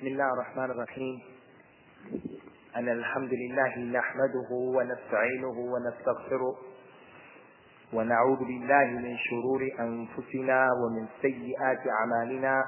بسم الله الرحمن الرحيم. أن الحمد لله نحمده ونستعينه ونستغفره ونعوذ بالله من شرور أنفسنا ومن سيئات أعمالنا.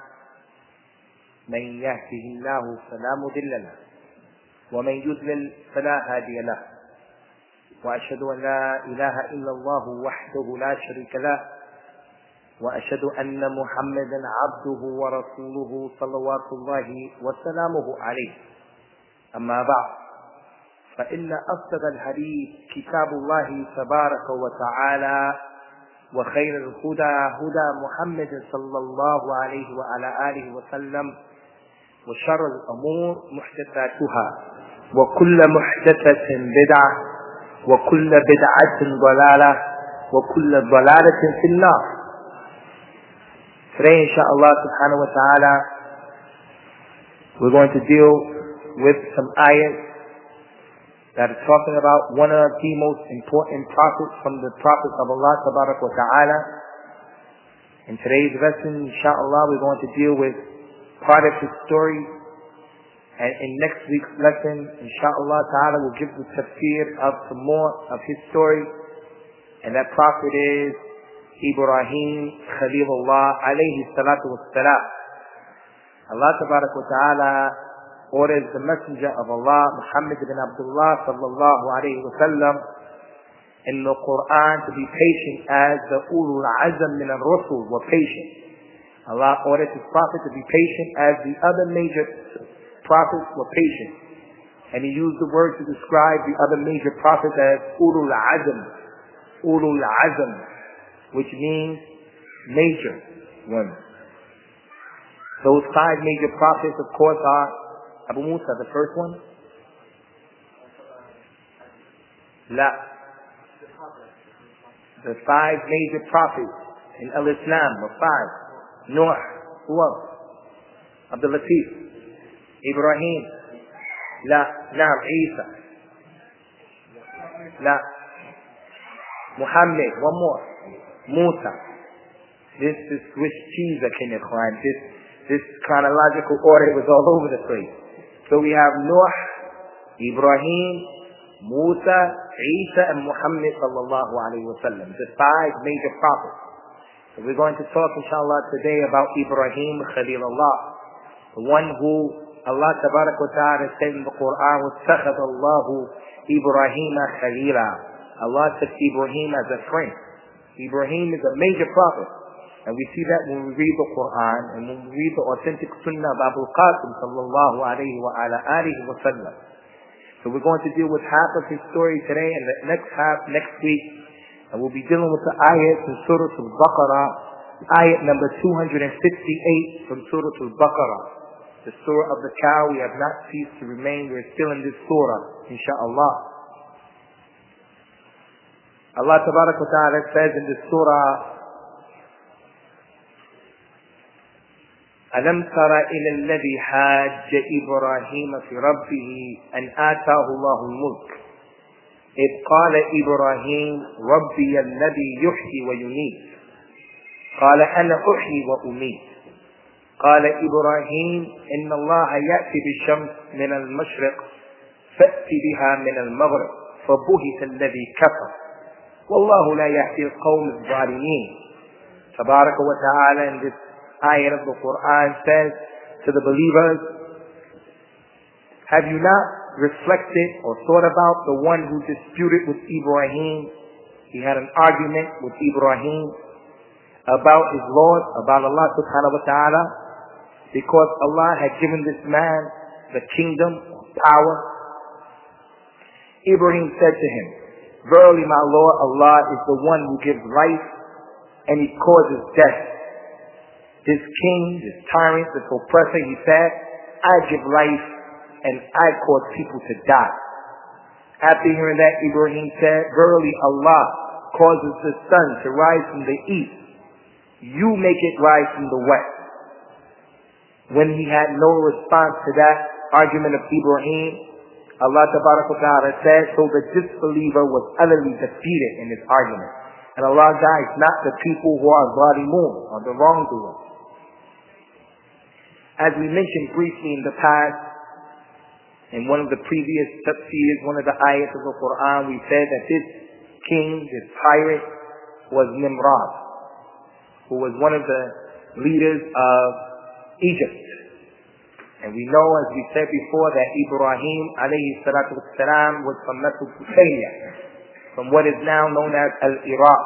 من يهده الله فلا مضل له ومن يضلل فلا هادي له، وأشهد أن لا إله إلا الله وحده لا شريك له، وأشهد أن محمدا عبده ورسوله صلوات الله وسلامه عليه. أما بعد، فإن أصدق الحديث كتاب الله تبارك وتعالى، وخير الهدى هدى محمد صلى الله عليه وعلى آله وسلم، وشر الأمور محدثاتها، وكل محدثة بدعة، وكل بدعة ضلالة، وكل ضلالة في النار. Today, inshaAllah subhanahu wa ta'ala, we're going to deal with some ayahs that are talking about one of the most important prophets from the prophets of Allah tabarak wa ta'ala. In today's lesson, inshaAllah, we're going to deal with part of his story. And in next week's lesson, inshaAllah ta'ala, we'll give the tafsir of some more of his story. And that prophet is Ibrahim Khalilullah alayhi salatu wassalam. Allah tabarak wa ta'ala orders the messenger of Allah, Muhammad ibn Abdullah sallallahu alayhi wa sallam, in the Quran to be patient as the ulul azam min al-rusul were patient. Allah ordered his prophet to be patient as the other major prophets were patient. And he used the word to describe the other major prophets as ulul azam. Ulul azam, which means major ones. Those 5 major prophets, of course, are Abu Musa, the first one. La. The 5 major prophets in Al-Islam were 5. Noah, who else? Abdul Latif, Ibrahim, La, Naam, Isa, La, Muhammad, one more. Musa. This is Swiss cheese that came in the Quran. This chronological order was all over the place. So we have Noah, Ibrahim, Musa, Isa, and Muhammad sallallahu alayhi wa sallam. The 5 major prophets. So we're going to talk inshallah today about Ibrahim Khalilullah, the one who Allah tabarak wa ta'ala said in the Quran, وَاتَّخَذَ اللَّهُ إِبْرَاهِيمَ خَلِيلًا. Allah took Ibrahim as a friend. Ibrahim is a major prophet. And we see that when we read the Quran and when we read the authentic sunnah of Abu Qasim sallallahu alayhi wa ala alihi wa sallam. So we're going to deal with half of his story today and the next half next week. And we'll be dealing with the ayat from Surah Al-Baqarah, ayat number 268 from Surah Al-Baqarah. The surah of the cow. We have not ceased to remain. We're still in this surah, inshaAllah. Allah tabarak wa ta'ala says in this surah, أَلَمْ تَرَ إِلَى الَّذِي حَاجَّ إِبْرَاهِيمَ فِي رَبِّهِ أَنْ آتَاهُ اللَّهُ الْمُلْكَ إِذْ قَالَ إِبْرَاهِيمُ رَبِّيَ الَّذِي يُحْيِي وَيُمِيتُ قَالَ أَنَا أُحْيِي وَأُمِيتُ قال إبراهيم إن الله يأتي بالشمس من المشرق فأت بها من المغرب فبهت الذي كفر والله لا يهدي القوم الظالمين. Tabarak wa ta'ala in this ayat of the Quran says to the believers, have you not reflected or thought about the one who disputed with Ibrahim? He had an argument with Ibrahim about his Lord, about Allah subhanahu wa ta'ala, because Allah had given this man the kingdom, power. Ibrahim said to him, verily my Lord Allah is the one who gives life and he causes death. This king, this tyrant, this oppressor, he said, I give life and I cause people to die. After hearing that, Ibrahim said, verily Allah causes the sun to rise from the east. You make it rise from the west. When he had no response to that argument of Ibrahim, Allah tabarak wa ta'ala said, so the disbeliever was utterly defeated in his argument. And Allah guides not the people who are zalimun, or the wrongdoers. As we mentioned briefly in the past, in one of the previous tafsirs, one of the ayats of the Quran, we said that this king, this tyrant, was Nimrod, who was one of the leaders of Egypt. And we know, as we said before, that Ibrahim alayhi salatu wassalam was from Mesopotamia, from what is now known as Al-Iraq.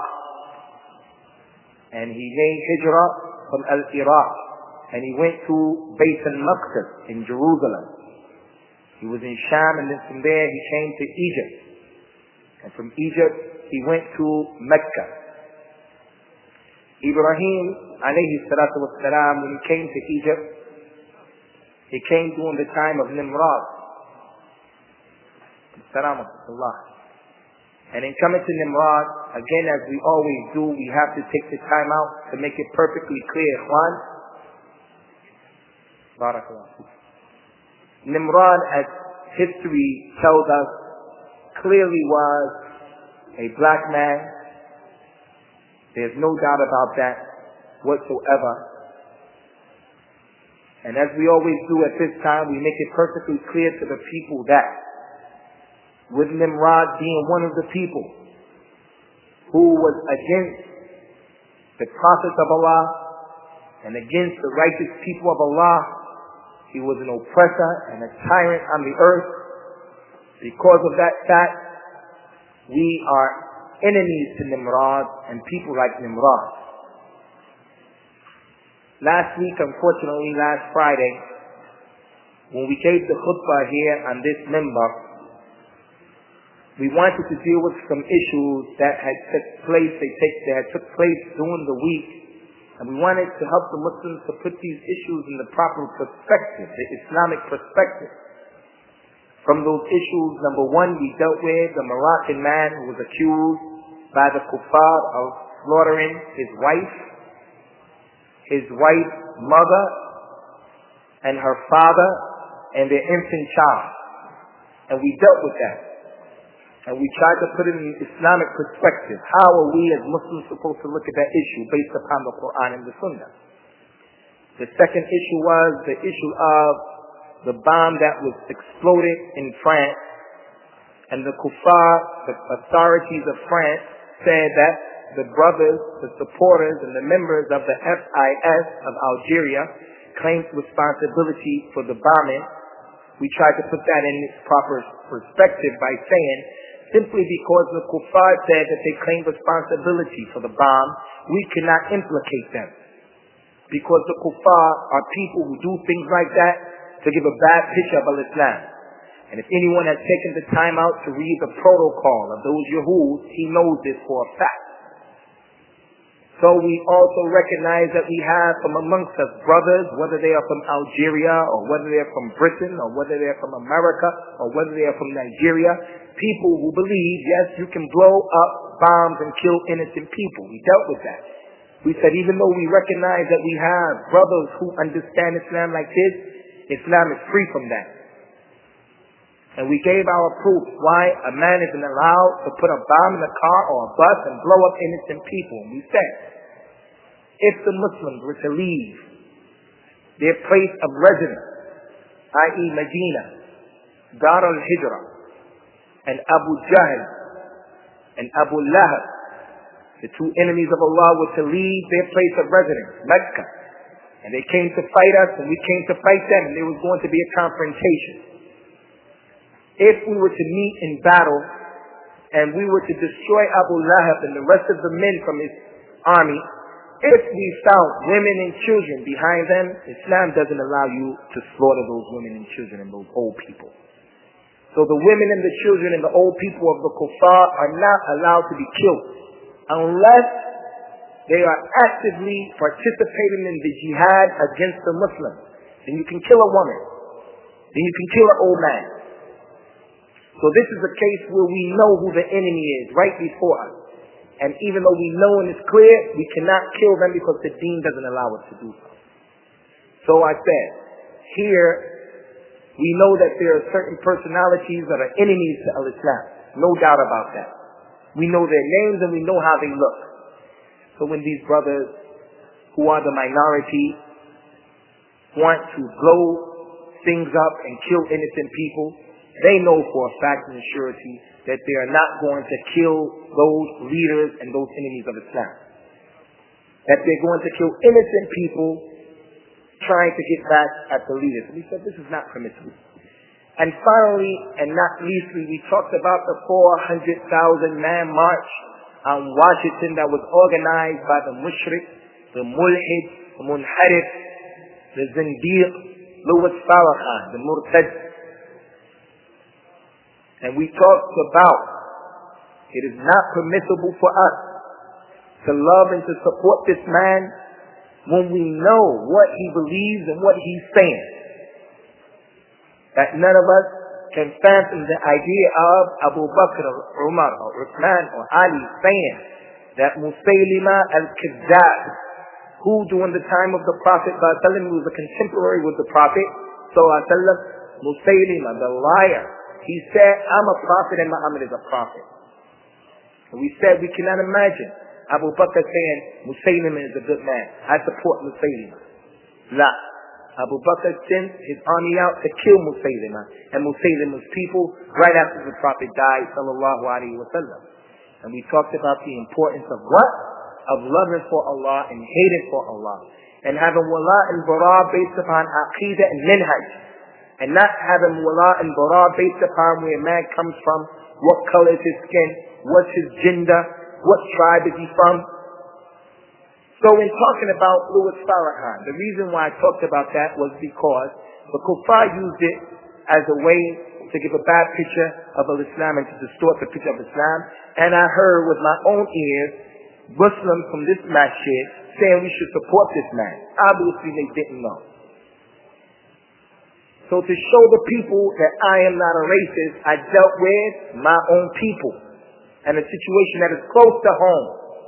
And he made hijrah from Al-Iraq, and he went to Bayt al-Maqdis in Jerusalem. He was in Sham, and then from there he came to Egypt. And from Egypt he went to Mecca. Ibrahim alayhi salatu wassalam, when he came to Egypt, he came during the time of Nimrod. And in coming to Nimrod, again, as we always do, we have to take the time out to make it perfectly clear. One, Barakallah. Nimrod, as history tells us, clearly was a black man. There's no doubt about that whatsoever. And as we always do at this time, we make it perfectly clear to the people that with Nimrod being one of the people who was against the prophets of Allah and against the righteous people of Allah, he was an oppressor and a tyrant on the earth. Because of that fact, we are enemies to Nimrod and people like Nimrod. Last week, unfortunately, last Friday, when we gave the khutbah here on this minbar, we wanted to deal with some issues that had took place during the week, and we wanted to help the Muslims to put these issues in the proper perspective, the Islamic perspective. From those issues, number one, we dealt with the Moroccan man who was accused by the kuffar of slaughtering his wife's mother, and her father, and their infant child. And we dealt with that. And we tried to put it in an Islamic perspective. How are we as Muslims supposed to look at that issue based upon the Quran and the Sunnah? The second issue was the issue of the bomb that was exploded in France. And the kuffar, the authorities of France, said that the brothers, the supporters, and the members of the FIS of Algeria claimed responsibility for the bombing. We tried to put that in its proper perspective by saying, simply because the kuffar said that they claimed responsibility for the bomb, we cannot implicate them. Because the kuffar are people who do things like that to give a bad picture of Islam. And if anyone has taken the time out to read the protocol of those Yahud, he knows this for a fact. So we also recognize that we have from amongst us brothers, whether they are from Algeria, or whether they are from Britain, or whether they are from America, or whether they are from Nigeria, people who believe, yes, you can blow up bombs and kill innocent people. We dealt with that. We said even though we recognize that we have brothers who understand Islam like this, Islam is free from that. And we gave our proof why a man isn't allowed to put a bomb in a car or a bus and blow up innocent people. And we said, if the Muslims were to leave their place of residence, i.e. Medina, Dar al-Hijrah, and Abu Jahl, and Abu Lahab, the two enemies of Allah, were to leave their place of residence, Mecca, and they came to fight us and we came to fight them, and there was going to be a confrontation. If we were to meet in battle and we were to destroy Abu Lahab and the rest of the men from his army, if we found women and children behind them, Islam doesn't allow you to slaughter those women and children and those old people. So the women and the children and the old people of the kuffar are not allowed to be killed unless they are actively participating in the jihad against the Muslims. Then you can kill a woman. Then you can kill an old man. So this is a case where we know who the enemy is right before us. And even though we know and it's clear, we cannot kill them because the deen doesn't allow us to do so. So I said, here, we know that there are certain personalities that are enemies to Al-Islam. No doubt about that. We know their names and we know how they look. So when these brothers, who are the minority, want to blow things up and kill innocent people, they know for a fact and surety that they are not going to kill those leaders and those enemies of Islam. That they're going to kill innocent people trying to get back at the leaders. And we said this is not permissible. And finally, and not leastly, we talked about the 400,000 man march on Washington that was organized by the mushrik, the mulhid, the munharif, the zindiq, Louis Farrakhan, the murtad. And we talked about it is not permissible for us to love and to support this man when we know what he believes and what he's saying. That none of us can fathom the idea of Abu Bakr or Umar or Uthman or Ali saying that Musaylima al-Kazzab, who during the time of the Prophet ﷺ was a contemporary with the Prophet ﷺ, Musaylima, the liar, he said, I'm a prophet and Muhammad is a prophet. And we said we cannot imagine Abu Bakr saying Musaylima is a good man. I support Musaylima. La. Abu Bakr sent his army out to kill Musaylima and Musaylima's people right after the Prophet died, sallallahu alaihi wasallam. And we talked about the importance of what? Of loving for Allah and hating for Allah. And having wala and bara based upon aqidah and minhaj. And not having wala and bara based upon where a man comes from, what color is his skin, what's his gender, what tribe is he from. So in talking about Louis Farrakhan, the reason why I talked about that was because the kuffar used it as a way to give a bad picture of Islam and to distort the picture of Islam. And I heard with my own ears Muslims from this masjid saying we should support this man. Obviously they didn't know. So to show the people that I am not a racist, I dealt with my own people and a situation that is close to home.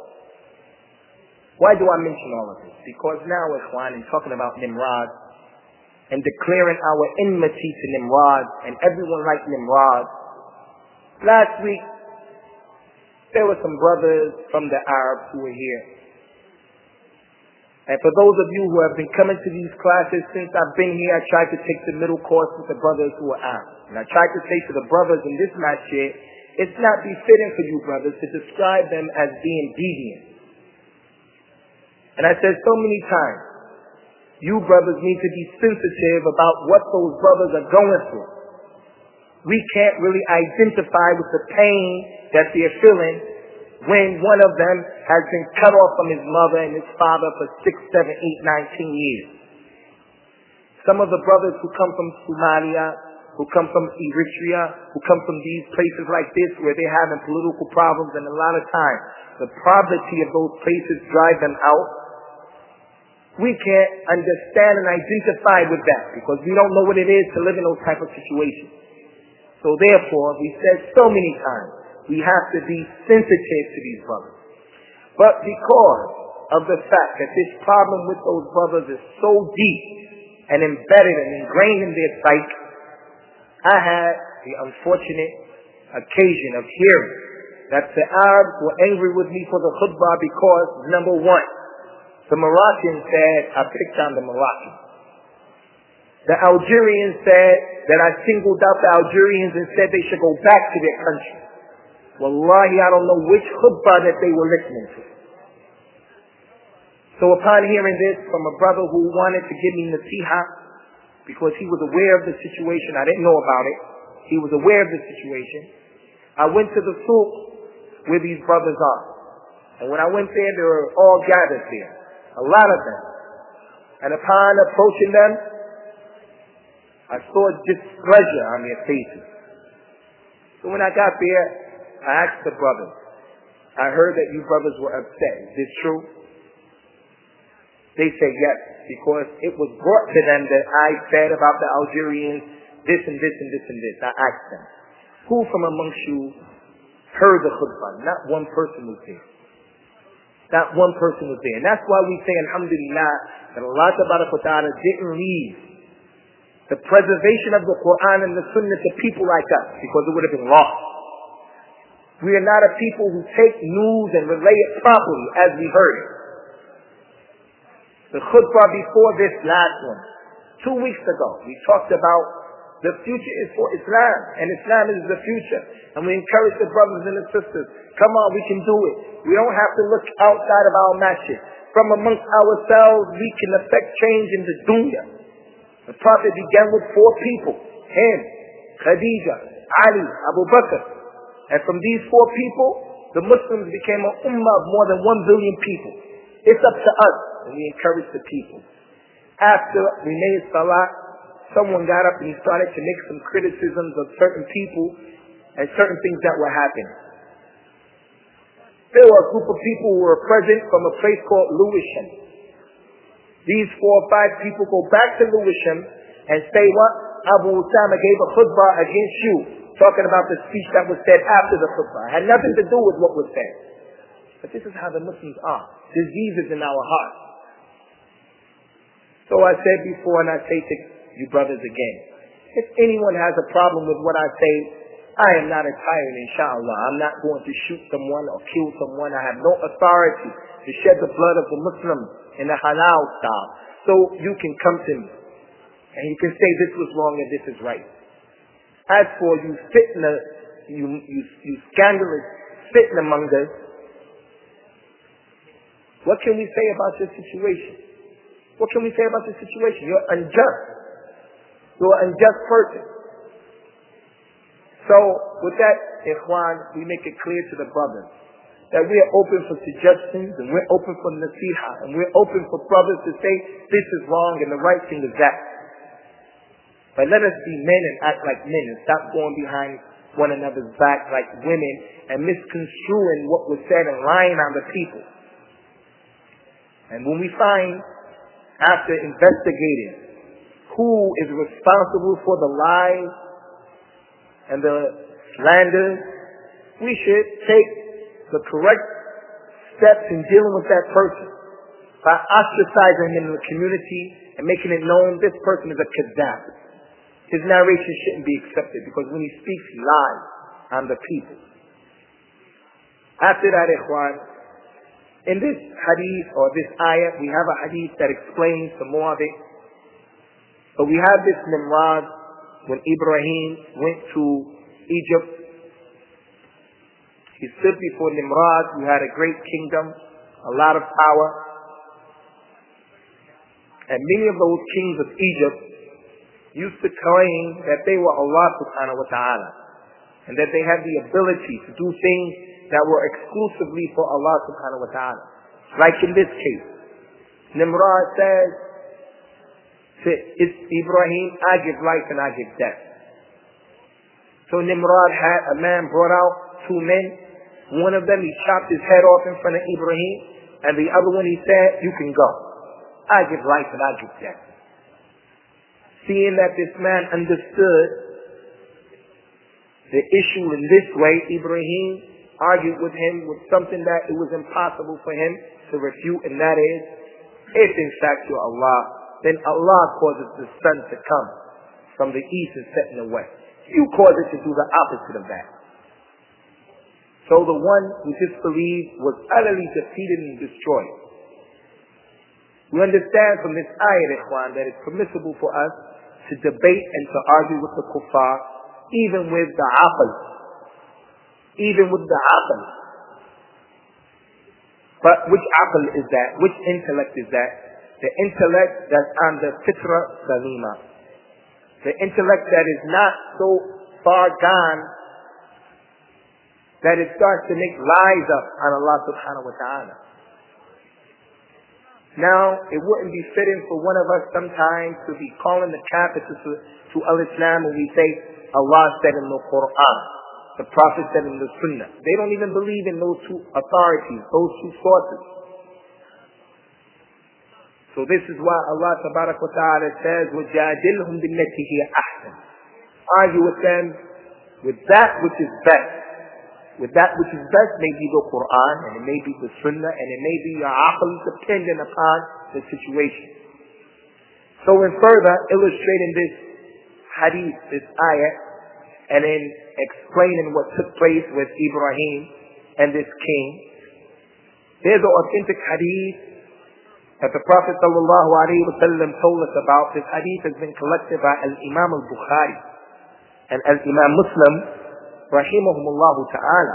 Why do I mention all of this? Because now, Ikhwan, in talking about Nimrod and declaring our enmity to Nimrod and everyone like Nimrod, last week there were some brothers from the Arabs who were here. And for those of you who have been coming to these classes since I've been here, I tried to take the middle course with the brothers who are Arabs. And I tried to say to the brothers in this masjid, it's not befitting for you brothers to describe them as being deviant. And I said so many times, you brothers need to be sensitive about what those brothers are going through. We can't really identify with the pain that they're feeling when one of them has been cut off from his mother and his father for 6, 7, 8, 19 years. Some of the brothers who come from Somalia, who come from Eritrea, who come from these places like this where they're having political problems, and a lot of times the poverty of those places drive them out. We can't understand and identify with that because we don't know what it is to live in those type of situations. So therefore, we said so many times, we have to be sensitive to these brothers. But because of the fact that this problem with those brothers is so deep and embedded and ingrained in their psyche, I had the unfortunate occasion of hearing that the Arabs were angry with me for the khutbah because, number one, the Moroccans said I picked on the Moroccans. The Algerians said that I singled out the Algerians and said they should go back to their country. Wallahi, I don't know which khutbah that they were listening to. So upon hearing this from a brother who wanted to give me nasiha, because he was aware of the situation, I didn't know about it, he was aware of the situation, I went to the souk where these brothers are. And when I went there, they were all gathered there. A lot of them. And upon approaching them, I saw displeasure on their faces. So when I got there, I asked the brothers, I heard that you brothers were upset. Is this true? They said yes, because it was brought to them that I said about the Algerians this and this and this and this. I asked them, who from amongst you heard the khutbah? Not one person was there. Not one person was there. And that's why we say, alhamdulillah, that Allah Ta'ala didn't leave the preservation of the Quran and the Sunnah to people like us, because it would have been lost. We are not a people who take news and relay it properly as we heard it. The khutbah before this last one, 2 weeks ago, we talked about the future is for Islam, and Islam is the future. And we encourage the brothers and the sisters, come on, we can do it. We don't have to look outside of our masjid. From amongst ourselves, we can affect change in the dunya. The Prophet began with 4 people, him, Khadija, Ali, Abu Bakr. And from these 4 people, the Muslims became an ummah of more than 1 billion people. It's up to us, and we encourage the people. After we made salah, someone got up and he started to make some criticisms of certain people and certain things that were happening. There were a group of people who were present from a place called Lewisham. These 4 or 5 people go back to Lewisham and say what? Abu Usama gave a khutbah against you, talking about the speech that was said after the khutbah. It had nothing to do with what was said. But this is how the Muslims are. Diseases in our hearts. So I said before, and I say to you brothers again, if anyone has a problem with what I say, I am not a tyrant, inshallah. I'm not going to shoot someone or kill someone. I have no authority to shed the blood of the Muslims in a halal style. So you can come to me and you can say this was wrong and this is right. As for you fitna, you scandalous fitna mongers, what can we say about your situation? What can we say about your situation? You're unjust. You're an unjust person. So, with that, Ikhwan, we make it clear to the brothers that we are open for suggestions and we're open for nasiha and we're open for brothers to say this is wrong and the right thing is that. But let us be men and act like men and stop going behind one another's back like women and misconstruing what was said and lying on the people. And when we find, after investigating, who is responsible for the lies and the slander, we should take the correct steps in dealing with that person by ostracizing him in the community and making it known this person is a kadhab. His narration shouldn't be accepted because when he speaks, he lies on the people. After that, Ikhwan, in this hadith or this ayah, we have a hadith that explains some more of it. But we have this Nimrod when Ibrahim went to Egypt. He stood before Nimrod, who had a great kingdom, a lot of power. And many of those kings of Egypt used to claim that they were Allah subhanahu wa ta'ala and that they had the ability to do things that were exclusively for Allah subhanahu wa ta'ala. Like in this case, Nimrod says to Ibrahim, I give life and I give death. So Nimrod had a man brought out 2 men. One of them, he chopped his head off in front of Ibrahim, and the other one he said, you can go. I give life and I give death. Seeing that this man understood the issue in this way, Ibrahim argued with him with something that it was impossible for him to refute, and that is, if in fact you're Allah, then Allah causes the sun to come from the east and set in the west. You cause it to do the opposite of that. So the one who disbelieved was utterly defeated and destroyed. We understand from this ayat, Ikhwan, that it's permissible for us to debate and to argue with the kuffar, even with the aql. Even with the aql. But which aql is that? Which intellect is that? The intellect that's on the fitra salima. The intellect that is not so far gone that it starts to make lies up on Allah subhanahu wa ta'ala. Now, it wouldn't be fitting for one of us sometimes to be calling the kafir to al-Islam when we say Allah said in the Quran, the Prophet said in the Sunnah. They don't even believe in those 2 authorities, those 2 sources. So this is why Allah tabarak wa ta'ala says, وَجَادِلْهُمْ بِالَّتِي هِيَ أَحْسَنُ. Argue with them with that which is best. With that which is best may be the Quran, and it may be the Sunnah, and it may be your aql, dependent upon the situation. So in further illustrating this hadith, this ayah, and in explaining what took place with Ibrahim and this king, there's an authentic hadith that the Prophet sallallahu alaihi wasallam told us about. This hadith has been collected by Al-Imam al-Bukhari and Al-Imam Muslim, rahimahumullah ta'ala.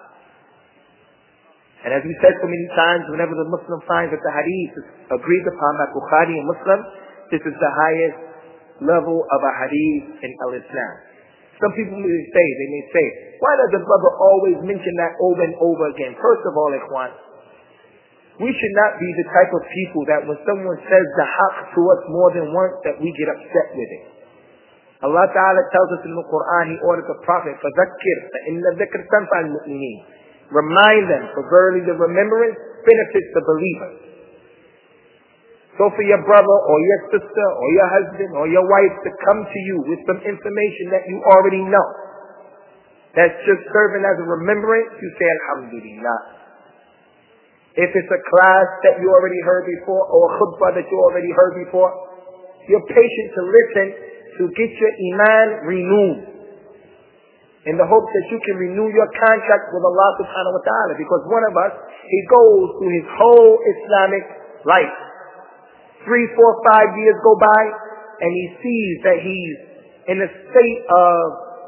And as we said so many times, whenever the Muslim finds that the hadith is agreed upon by Bukhari and Muslim, this is the highest level of a hadith in al-Islam. Some people may say, why does the brother always mention that over and over again? First of all, ikhwan, we should not be the type of people that when someone says the haqq to us more than once, that we get upset with it. Allah Ta'ala tells us in the Quran, He ordered the Prophet, فَذَكِّرْ فَإِنَّ الذِّكْرَ تَنْفَعُ الْمُؤْمِنِينَ. Remind them, for verily the remembrance benefits the believer. So for your brother or your sister or your husband or your wife to come to you with some information that you already know, that's just serving as a remembrance, you say Alhamdulillah. If it's a class that you already heard before or a khutbah that you already heard before, you're patient to listen to get your iman renewed, in the hopes that you can renew your contract with Allah subhanahu wa ta'ala. Because one of us, he goes through his whole Islamic life. 3, 4, 5 years go by, and he sees that he's in a state of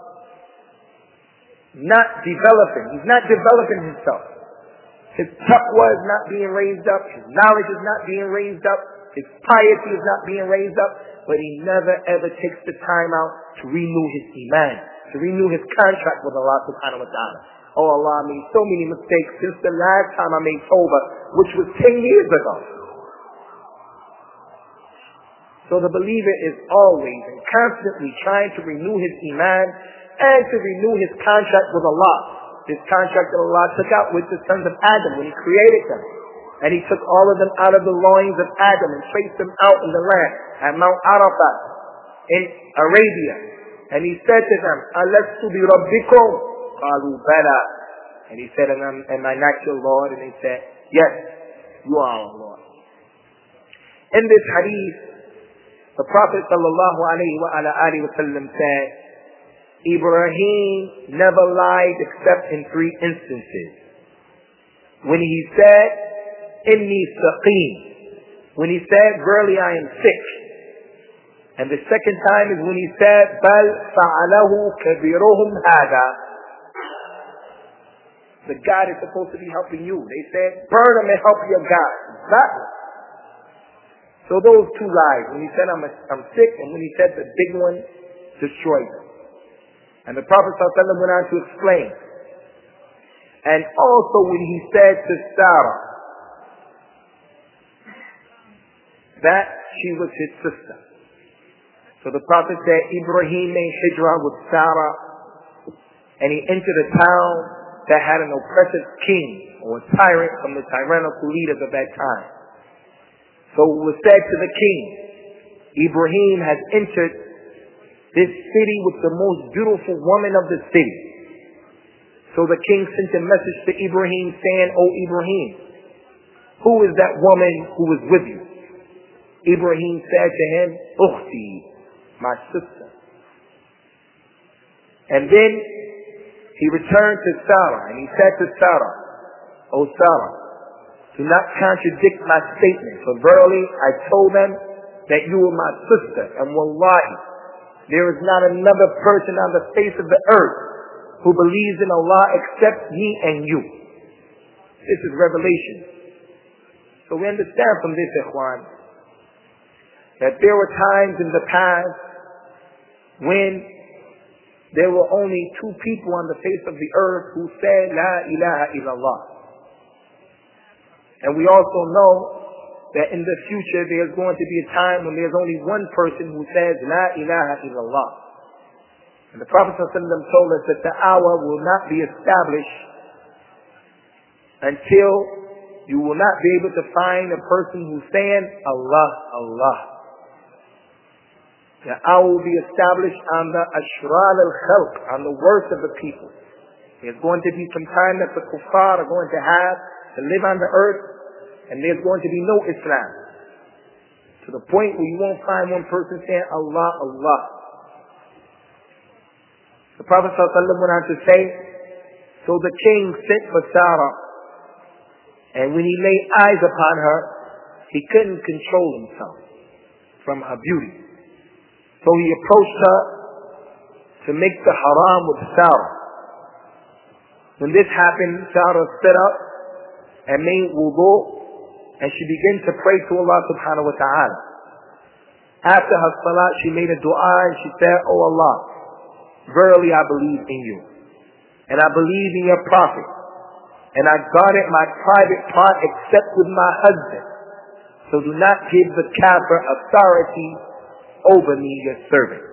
not developing. He's not developing himself. His taqwa is not being raised up. His knowledge is not being raised up. His piety is not being raised up. But he never ever takes the time out to renew his iman, to renew his contract with Allah subhanahu wa ta'ala. Oh Allah, I made so many mistakes since the last time I made tawbah, which was 10 years ago. So the believer is always and constantly trying to renew his iman and to renew his contract with Allah. This contract that Allah took out with the sons of Adam when He created them. And He took all of them out of the loins of Adam and placed them out in the land at Mount Arafat in Arabia. And He said to them, Alastu bi rabbikum? Qalu bala. And He said, am I not your Lord? And they said, yes, you are our Lord. In this hadith, the Prophet sallallahu alaihi wasallam said, Ibrahim never lied except in 3 instances. When he said, Inni saqim. When he said, verily I am sick. And the second time is when he said, Bal fa'alahu kabiruhum hada. The God is supposed to be helping you. They said, burn him and help your God. Exactly. So those 2 lies. When he said, I'm sick, and when he said the big one, destroyed them. And the Prophet ﷺ went on to explain. And also when he said to Sarah that she was his sister. So the Prophet said Ibrahim made hijrah with Sarah, and he entered a town that had an oppressive king or a tyrant from the tyrannical leaders of that time. So it was said to the king, Ibrahim has entered this city with the most beautiful woman of the city. So the king sent a message to Ibrahim saying, O Ibrahim, who is that woman who is with you? Ibrahim said to him, Ukhti, my sister. And then he returned to Sarah and he said to Sarah, O Sarah, do not contradict my statement, for verily I told them that you were my sister, and wallahi, there is not another person on the face of the earth who believes in Allah except me and you. This is revelation. So we understand from this, ikhwan, that there were times in the past when there were only 2 people on the face of the earth who said, La ilaha illallah. And we also know that in the future there's going to be a time when there's only 1 person who says, La ilaha illallah. And the Prophet ﷺ told us that the hour will not be established until you will not be able to find a person who's saying, Allah, Allah. The hour will be established on the ashrar al-khalq, on the worst of the people. There's going to be some time that the kuffar are going to have to live on the earth, and there's going to be no Islam. To the point where you won't find 1 person saying, Allah, Allah. The Prophet ﷺ went on to say, so the king sent for Sarah, and when he laid eyes upon her, He couldn't control himself from her beauty. So he approached her to make the haram with Sarah. When this happened, Sarah stood up and made wudu, and she began to pray to Allah subhanahu wa ta'ala. After her salat, she made a dua and she said, "Oh Allah, verily I believe in you, and I believe in your prophet, and I guarded my private part except with my husband. So do not give the kafir authority over me, your servant."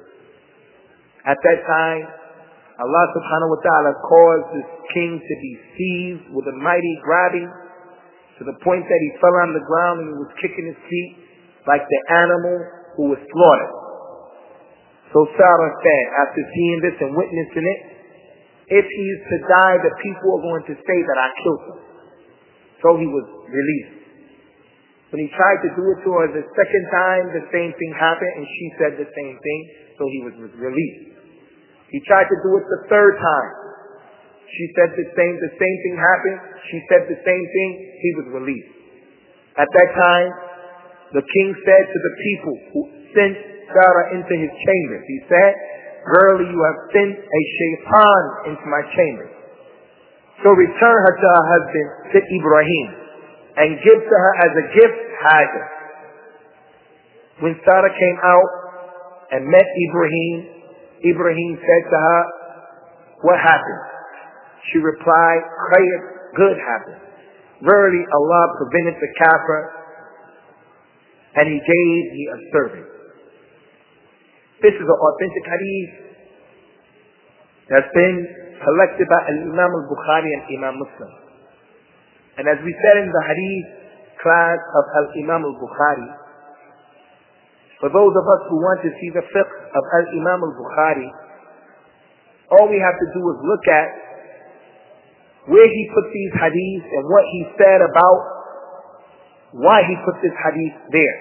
At that time, Allah subhanahu wa ta'ala caused this king to be seized with a mighty grabbing, to the point that he fell on the ground and he was kicking his feet like the animal who was slaughtered. So Sarah said, after seeing this and witnessing it, if he is to die, the people are going to say that I killed him. So he was released. When he tried to do it to her the second time, the same thing happened, and she said the same thing, so he was released. He tried to do it the third time. She said the same thing happened, she said the same thing, he was released. At that time, the king said to the people who sent Sarah into his chambers, he said, "Verily you have sent a shaitan into my chamber. So return her to her husband, to Ibrahim, and give to her as a gift Hajar." When Sarah came out and met Ibrahim, Ibrahim said to her, "What happened?" She replied, "Khayr, good happened. Verily Allah prevented the kafir, and he gave me a servant." This is an authentic hadith that's been collected by Imam al-Bukhari and Imam Muslim. And as we said in the hadith class of Imam al-Bukhari, for those of us who want to see the fiqh of Imam al-Bukhari, all we have to do is look at where he put these hadiths and what he said about why he put this hadith there.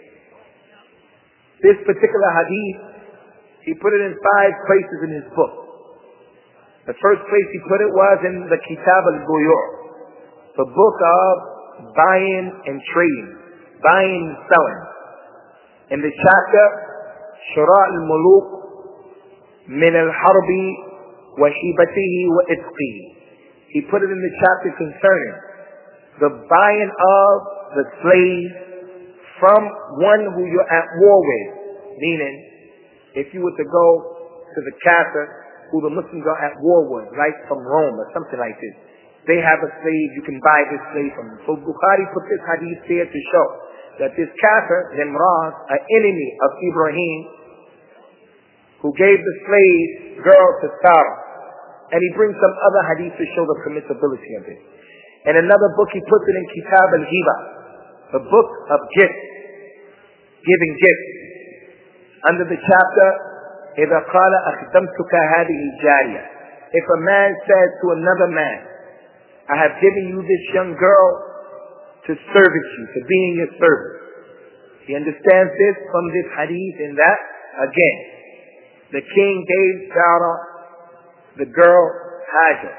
This particular hadith, he put it in 5 places in his book. The first place he put it was in the Kitab al-Buyur, the book of buying and trading, buying and selling. In the chapter, Shura' al-Muluk min al-Harbi wa hibatihi wa itqihi. He put it in the chapter concerning the buying of the slave from one who you're at war with. Meaning, if you were to go to the kafir who the Muslims are at war with, like from Rome or something like this, they have a slave, you can buy this slave from them. So Bukhari put this hadith there to show that this kafir, Nimrod, an enemy of Ibrahim, who gave the slave girl to Sarah. And he brings some other hadith to show the permissibility of it. In another book he puts it in Kitab al-Hiba, the book of gifts, giving gifts. Under the chapter, إِذَا قَالَ أَخْدَمْتُكَ هَذِهِ الْجَارِيَةِ. If a man says to another man, "I have given you this young girl to service you, to be in your service." He understands this from this hadith in that, again, the king gave Sarah the girl Hajar.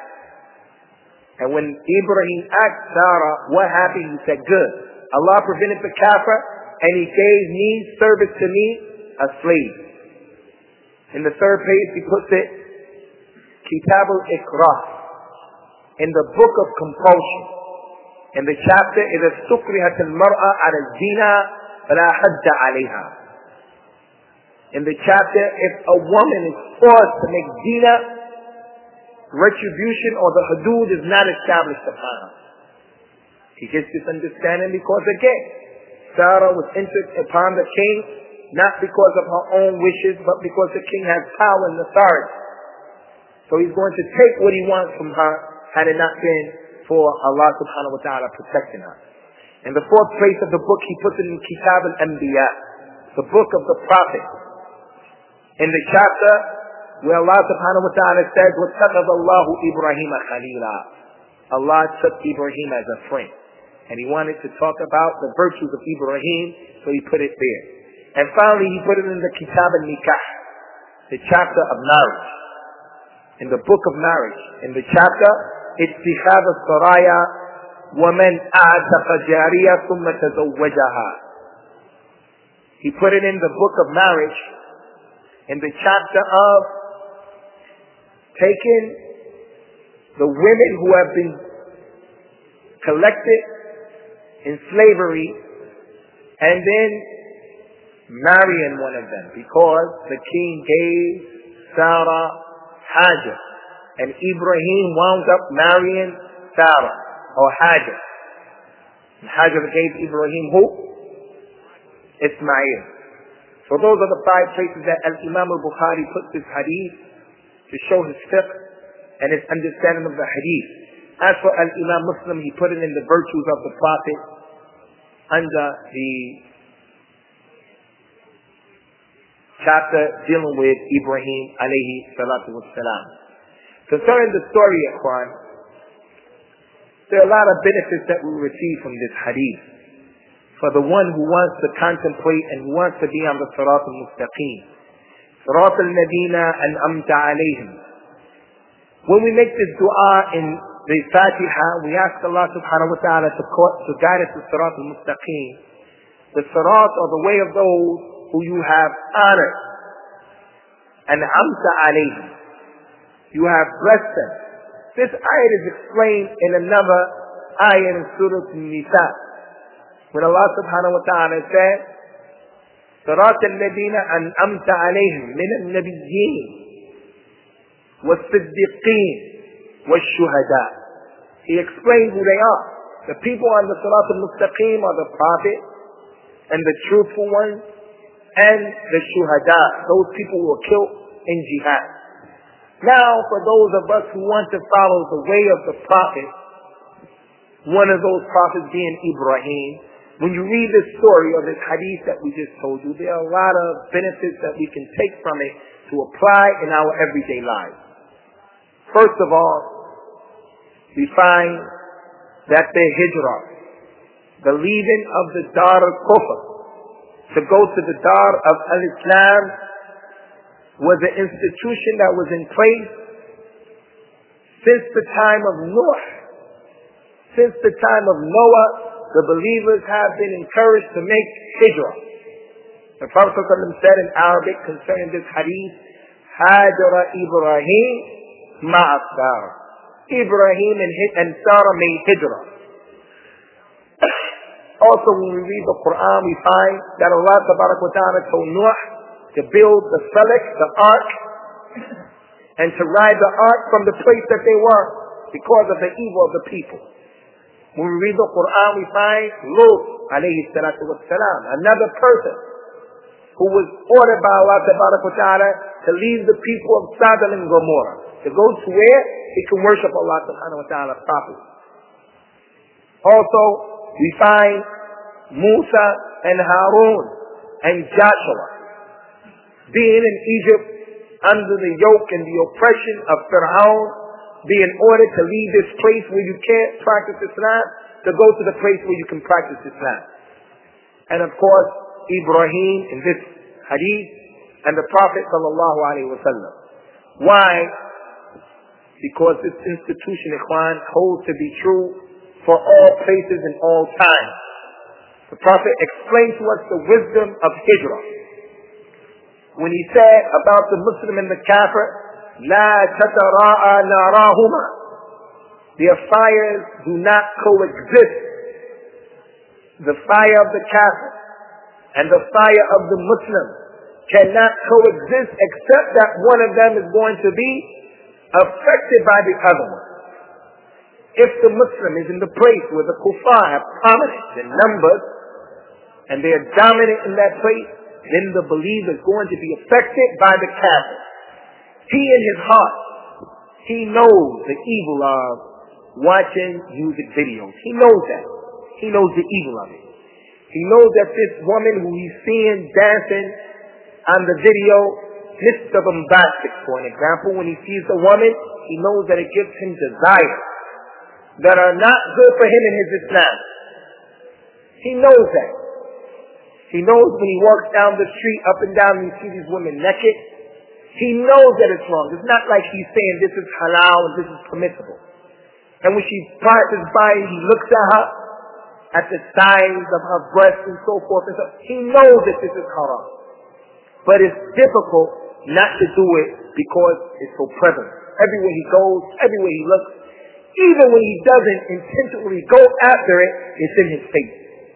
And when Ibrahim asked Sarah what happened, he said, "Good. Allah prevented the kafir, and he gave me service to me, a slave." In the third page he puts it, Kitab al-Ikrah, in the book of compulsion. In the chapter, إِذَا اسْتُكْرِهَتِ الْمَرْأَةُ عَلَى الزِّنَا فَلَا حَدَّ عَلَيْهَا. In the chapter, if a woman is forced to make zina, retribution or the hudud is not established upon her. He gets this understanding because, again, Sarah was entered upon the king not because of her own wishes, but because the king has power and authority. So he's going to take what he wants from her had it not been for Allah subhanahu wa ta'ala protecting her. In the fourth place of the book, he puts it in Kitab al-Anbiya, the book of the prophets. In the chapter where Allah subhanahu wa ta'ala says, وَاتَّخَذَ اللَّهُ إِبْرَاهِيمَ خَلِيلًا. Allah took Ibrahim as a friend. And he wanted to talk about the virtues of Ibrahim, so he put it there. And finally, he put it in the Kitab al-Nikah, the chapter of marriage. In the book of marriage, in the chapter, اتخاذ السرايا وَمَنْ أَعْتَقَ جَارِيَةً ثُمَّ تَزَوَّجَهَا. He put it in the book of marriage, in the chapter of taking the women who have been collected in slavery and then marrying one of them, because the king gave Sarah Hajar, and Ibrahim wound up marrying Sarah or Hajar. And Hajar gave Ibrahim who? Ismail. So those are the 5 places that Al-Imam al-Bukhari puts this hadith to show his fiqh and his understanding of the hadith. As for Al-Imam Muslim, he put it in the virtues of the Prophet under the chapter dealing with Ibrahim alayhi salatu wassalam. Concerning the story, Ikhwan, there are a lot of benefits that we receive from this hadith. For the one who wants to contemplate and who wants to be on the Sirat al-Mustaqim. Sirat al-Ladina an'amta alayhim. When we make this dua in the Fatiha, we ask Allah subhanahu wa ta'ala to guide us to Sirat al-Mustaqim. The Sirat, or the way of those who you have honored. An'amta alayhim. You have blessed them. This ayat is explained in another ayat in Surah An-Nisa. When Allah subhanahu wa ta'ala said, صراط الذين أنعمت عليهم من النبيين والصديقين والشهداء. He explained who they are. The people on the Sirat al-Mustaqim are the Prophet and the truthful ones and the Shuhada, those people who were killed in jihad. Now, for those of us who want to follow the way of the Prophet, one of those prophets being Ibrahim, when you read this story of this hadith that we just told you, there are a lot of benefits that we can take from it to apply in our everyday lives. First of all, we find that the hijrah, the leaving of the Dar al-Kufr to go to the Dar of al-Islam, was an institution that was in place since the time of Noah. Since the time of Noah, the believers have been encouraged to make hijrah. The Prophet ﷺ said in Arabic concerning this hadith, Hajara Ibrahim ma'a Sarah. Ibrahim and Sarah made hijrah. Also, when we read the Quran, we find that Allah Ta'ala told Noah to build the Felek, the ark, and to ride the ark from the place that they were because of the evil of the people. When we read the Quran, we find Lut, alayhi salatu wassalam, another person who was ordered by Allah Ta'ala to leave the people of Sodom and Gomorrah, to go to where he can worship Allah subhanahu wa ta'ala properly. Also, we find Musa and Harun and Joshua being in Egypt under the yoke and the oppression of Fir'aun, being ordered to leave this place where you can't practice Islam to go to the place where you can practice Islam. And of course, Ibrahim in this hadith and the Prophet sallallahu alaihi wasallam. Why? Because this institution, Ikhwan, holds to be true for all places and all times. The Prophet explained to us the wisdom of hijrah when he said about the Muslim and the Kafir, لا تتراءى ناراهما. Their fires do not coexist. The fire of the Kafir and the fire of the Muslim cannot coexist except that one of them is going to be affected by the other one. If the Muslim is in the place where the kuffar have prominence in numbers and they are dominant in that place, then the believer is going to be affected by the Kafir. He in his heart, he knows the evil of watching music videos. He knows that. He knows the evil of it. He knows that this woman who he's seeing dancing on the video, Mr. Bombastic, for an example, when he sees the woman, he knows that it gives him desires that are not good for him in his Islam. He knows that. He knows when he walks down the street, up and down, and you see these women naked, he knows that it's wrong. It's not like he's saying this is halal and this is permissible. And when she passes by, he looks at her, at the size of her breasts and so forth. And so he knows that this is haram. But it's difficult not to do it because it's so prevalent. Everywhere he goes, everywhere he looks, even when he doesn't intentionally go after it, it's in his face.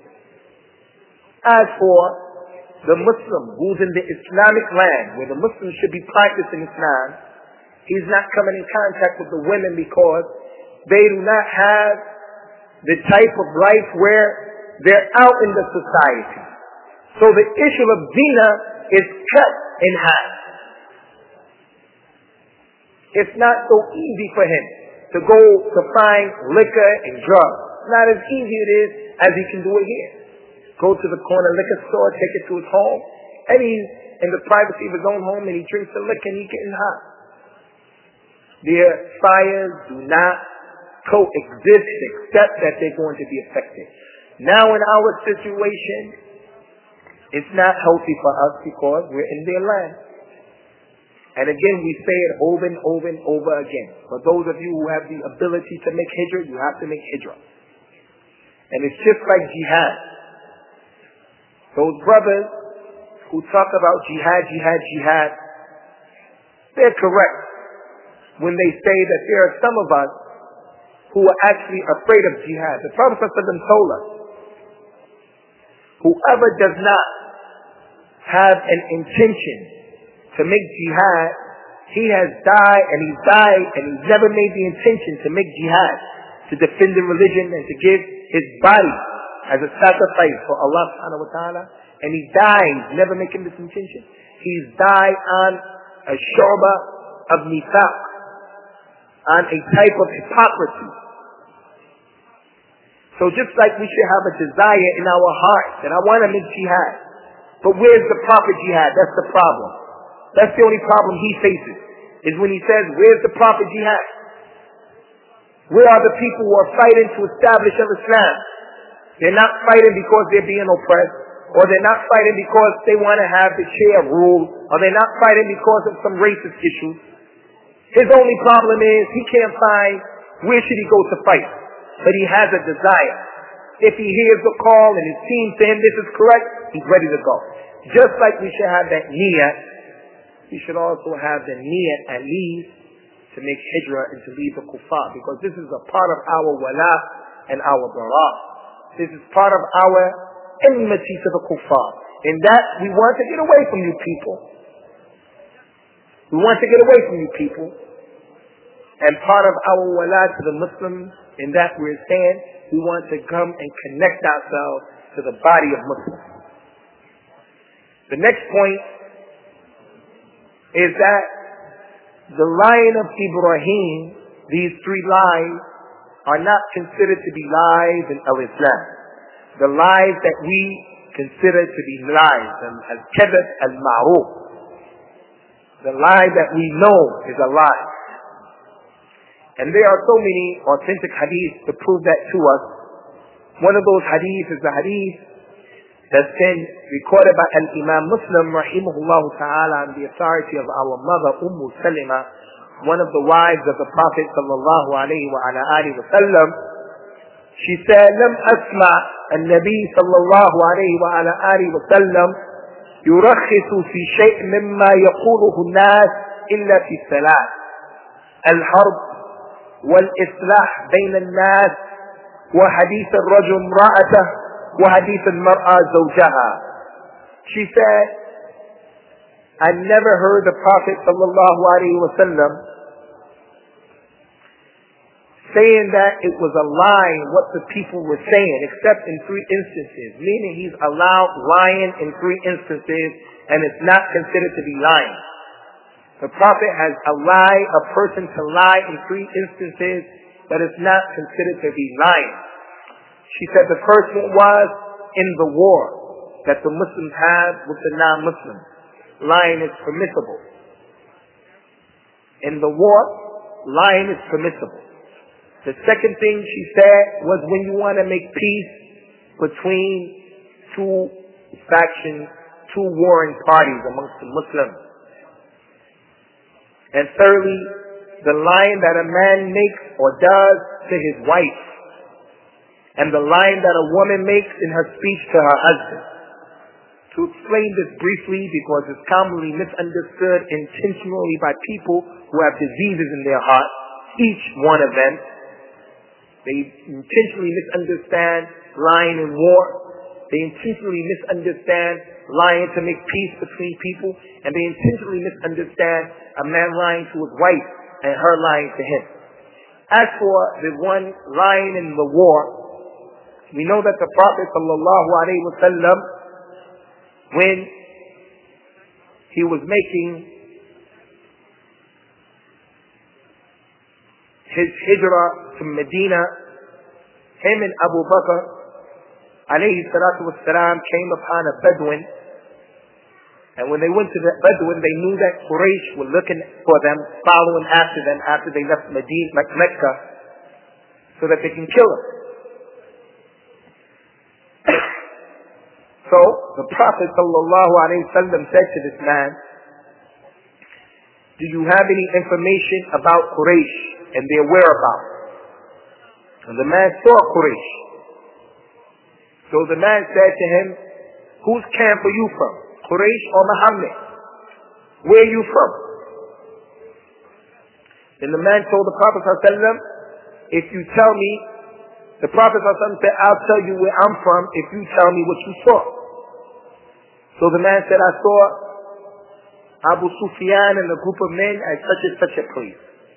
As for the Muslim who's in the Islamic land, where the Muslims should be practicing Islam, he's not coming in contact with the women because they do not have the type of life where they're out in the society. So the issue of zina is cut in half. It's not so easy for him to go to find liquor and drugs. It's not as easy it is as he can do it here. Go to the corner liquor store, take it to his home, and he's in the privacy of his own home and he drinks the liquor and he's getting hot. Their fires do not coexist except that they're going to be affected. Now in our situation, it's not healthy for us because we're in their land. And again, we say it over and over and over again. For those of you who have the ability to make hijrah, you have to make hijrah. And it's just like jihad. Those brothers who talk about jihad, they're correct when they say that there are some of us who are actually afraid of jihad. The Prophet ﷺ told us, whoever does not have an intention to make jihad, he has died and he's never made the intention to make jihad, to defend the religion and to give his body as a sacrifice for Allah subhanahu wa ta'ala, and he dies never making this intention. He's died on a shu'bah of nifaq, on a type of hypocrisy. So just like we should have a desire in our hearts that I want to make jihad, but where's the Prophet jihad? That's the problem. That's the only problem he faces, is when he says, where's the Prophet jihad? Where are the people who are fighting to establish Islam? They're not fighting because they're being oppressed, or they're not fighting because they want to have the chair rule, or they're not fighting because of some racist issues. His only problem is he can't find where should he go to fight, but he has a desire. If he hears the call and his team saying this is correct, he's ready to go. Just like we should have that niyyah, we should also have the niyyah at least to make hijrah and to leave the kuffar, because this is a part of our wala and our bara. This is part of our enmity to the kuffar. In that, we want to get away from you people. We want to get away from you people. And part of our wala to the Muslims, in that we're saying, we want to come and connect ourselves to the body of Muslims. The next point is that the line of Ibrahim, these three lies, are not considered to be lies in al-Islam. The lies that we consider to be lies, al-kadhib al-ma'ruf. The lie that we know is a lie. And there are so many authentic hadiths to prove that to us. One of those hadiths is the hadith that's been recorded by Al-Imam Muslim rahimahullah ta'ala on the authority of our mother Salima, one of the wives of the Prophet sallallahu alayhi wa ala alihi wa sallam. She said, لم أسمع النبي صلى الله عليه وعلى آله وسلم يرخص في شيء مما يقوله الناس إلا في الثلاث: الحرب والإصلاح بين الناس وحديث الرجل امرأته وحديث المرأة زوجها. She said, I never heard the Prophet sallallahu alaihi wasallam saying that it was a lie what the people were saying, except in 3 instances, meaning he's allowed lying in 3 instances and it's not considered to be lying. The Prophet has allowed a person to lie in 3 instances, but it's not considered to be lying. She said the first one was in the war that the Muslims have with the non-Muslims. Lying is permissible. In the war, lying is permissible. The second thing she said was when you want to make peace between 2 factions, 2 warring parties amongst the Muslims. And thirdly, the lying that a man makes or does to his wife, and the lying that a woman makes in her speech to her husband. To explain this briefly, because it's commonly misunderstood intentionally by people who have diseases in their heart, each one of them. They intentionally misunderstand lying in war. They intentionally misunderstand lying to make peace between people. And they intentionally misunderstand a man lying to his wife and her lying to him. As for the one lying in the war, we know that the Prophet ﷺ, when he was making his hijrah to Medina, him and Abu Bakr alayhi salatu wassalam came upon a Bedouin, and when they went to the Bedouin, they knew that Quraysh were looking for them, following after them after they left Mecca, so that they can kill them. So the Prophet ﷺ said to this man, do you have any information about Quraysh and their whereabouts? And the man saw Quraysh. So the man said to him, whose camp are you from? Quraysh or Muhammad? Where are you from? Then the man told the Prophet ﷺ, if you tell me, the Prophet ﷺ said, I'll tell you where I'm from if you tell me what you saw. So the man said, I saw Abu Sufyan and a group of men at such and such a place.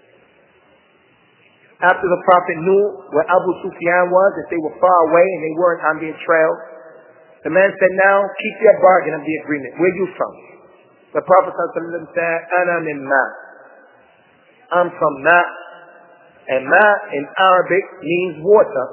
After the Prophet knew where Abu Sufyan was, if they were far away and they weren't on their trail, the man said, now keep your bargain of the agreement. Where are you from? The Prophet ﷺ said, Ana min Ma. I'm from Ma. And Ma in Arabic means water.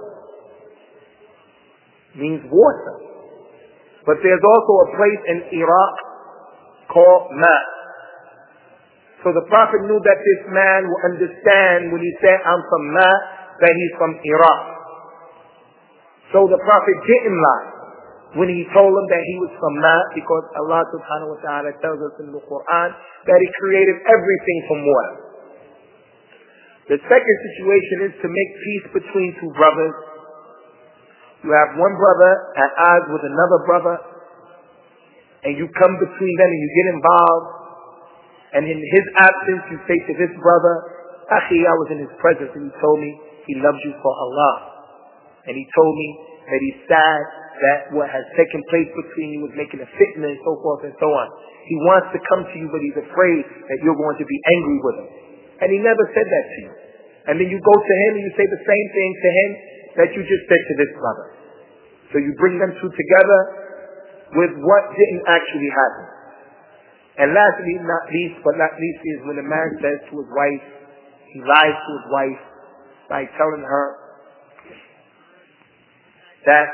Means water. But there's also a place in Iraq called Ma. So the Prophet knew that this man will understand when he said, I'm from Ma, that he's from Iraq. So the Prophet didn't lie when he told him that he was from Ma, because Allah subhanahu wa ta'ala tells us in the Quran that he created everything from water. The second situation is to make peace between two brothers. You have one brother at odds with another brother, and you come between them and you get involved, and in his absence you say to this brother, Akhi, I was in his presence and he told me he loves you for Allah. And he told me that he's sad that what has taken place between you was making a fitna and so forth and so on. He wants to come to you, but he's afraid that you're going to be angry with him. And he never said that to you. And then you go to him and you say the same thing to him that you just said to this brother. So you bring them two together with what didn't actually happen. And lastly, not least, but not least, is when a man says to his wife, he lies to his wife by telling her that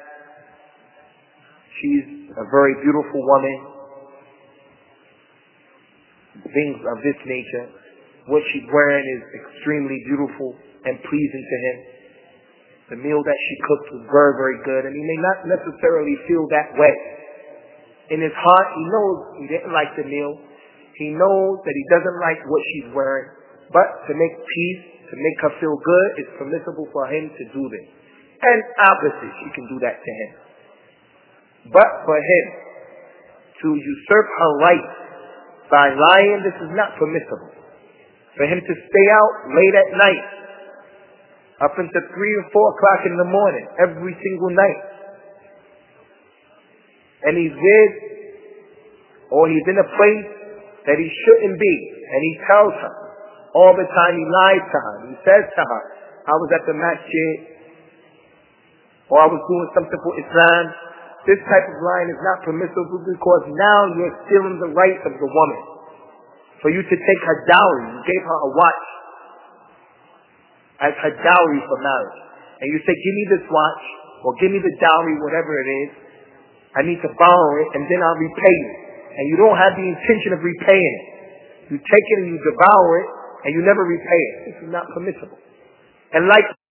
she's a very beautiful woman, things of this nature. What she's wearing is extremely beautiful and pleasing to him. The meal that she cooked was very, very good, and he may not necessarily feel that way. In his heart, he knows he didn't like the meal. He knows that he doesn't like what she's wearing. But to make peace, to make her feel good, it's permissible for him to do this. And obviously, she can do that to him. But for him to usurp her right by lying, this is not permissible. For him to stay out late at night, up until 3 or 4 o'clock in the morning, every single night. And he's with, or he's in a place that he shouldn't be. And he tells her, all the time he lies to her. He says to her, I was at the masjid, or I was doing something for Islam. This type of lying is not permissible, because now you're stealing the rights of the woman. For you to take her dowry, you gave her a watch as her dowry for marriage. And you say, give me this watch, or give me the dowry, whatever it is. I need to borrow it, and then I'll repay you. And you don't have the intention of repaying it. You take it and you devour it, and you never repay it. This is not permissible. And like